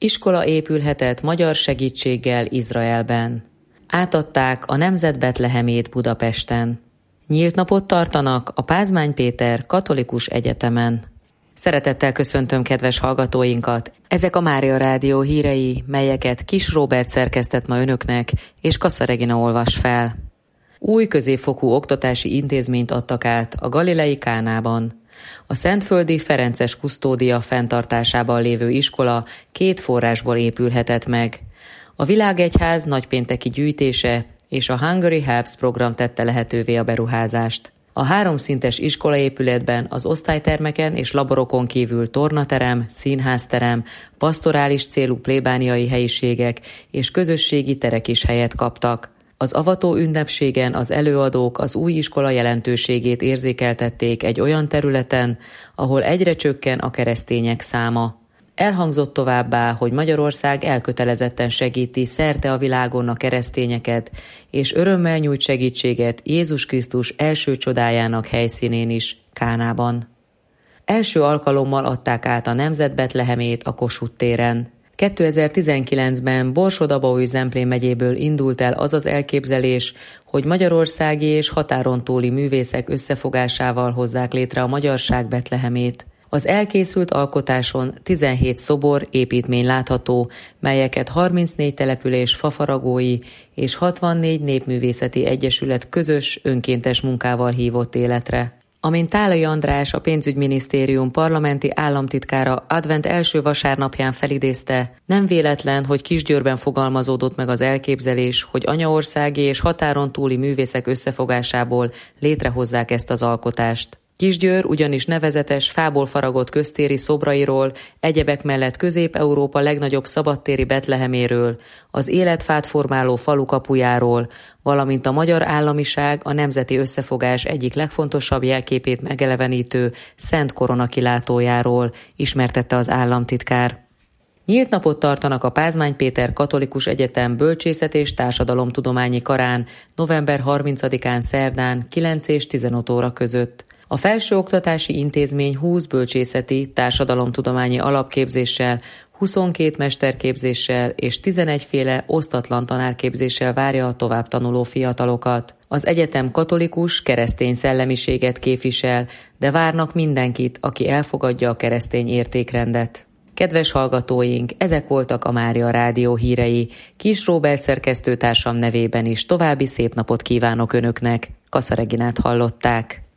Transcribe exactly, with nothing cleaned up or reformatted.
Iskola épülhetett magyar segítséggel Izraelben. Átadták a Nemzet Betlehemét Budapesten. Nyílt napot tartanak a Pázmány Péter Katolikus Egyetemen. Szeretettel köszöntöm kedves hallgatóinkat! Ezek a Mária Rádió hírei, melyeket Kis Róbert szerkesztett ma önöknek, és Kassa Regina olvas fel. Új középfokú oktatási intézményt adtak át a Galilei Kánában. A szentföldi Ferences kusztódia fenntartásában lévő iskola két forrásból épülhetett meg. A Világegyház nagypénteki gyűjtése és a Hungary Helps program tette lehetővé a beruházást. A háromszintes iskolaépületben az osztálytermeken és laborokon kívül tornaterem, színházterem, pastorális célú plébániai helyiségek és közösségi terek is helyet kaptak. Az avató ünnepségen az előadók az új iskola jelentőségét érzékeltették egy olyan területen, ahol egyre csökken a keresztények száma. Elhangzott továbbá, hogy Magyarország elkötelezetten segíti szerte a világon a keresztényeket, és örömmel nyújt segítséget Jézus Krisztus első csodájának helyszínén is, Kánában. Első alkalommal adták át a Nemzet Betlehemét a Kossuth téren. kétezer-tizenkilencben Borsod-Abaúj-Zemplén megyéből indult el az az elképzelés, hogy magyarországi és határon túli művészek összefogásával hozzák létre a magyarság Betlehemét. Az elkészült alkotáson tizenhét szobor, építmény látható, melyeket harmincnégy település fafaragói és hatvannégy népművészeti egyesület közös, önkéntes munkával hívott életre. Amint Tálai András, a pénzügyminisztérium parlamenti államtitkára advent első vasárnapján felidézte, nem véletlen, hogy Kisgyőrben fogalmazódott meg az elképzelés, hogy anyaországi és határon túli művészek összefogásából létrehozzák ezt az alkotást. Kisgyőr ugyanis nevezetes, fából faragott köztéri szobrairól, egyebek mellett Közép-Európa legnagyobb szabadtéri Betleheméről, az életfát formáló falu kapujáról, valamint a magyar államiság, a nemzeti összefogás egyik legfontosabb jelképét megelevenítő Szent Korona kilátójáról, ismertette az államtitkár. Nyílt napot tartanak a Pázmány Péter Katolikus Egyetem Bölcsészet és Társadalomtudományi Karán november harmincadikán szerdán kilenc és tizenöt óra között. A felsőoktatási intézmény húsz bölcsészeti, társadalomtudományi alapképzéssel, huszonkét mesterképzéssel és tizenegy féle osztatlan tanárképzéssel várja a továbbtanuló fiatalokat. Az egyetem katolikus, keresztény szellemiséget képvisel, de várnak mindenkit, aki elfogadja a keresztény értékrendet. Kedves hallgatóink, ezek voltak a Mária Rádió hírei. Kis Róbert szerkesztőtársam nevében is további szép napot kívánok önöknek. Kassa Reginát hallották.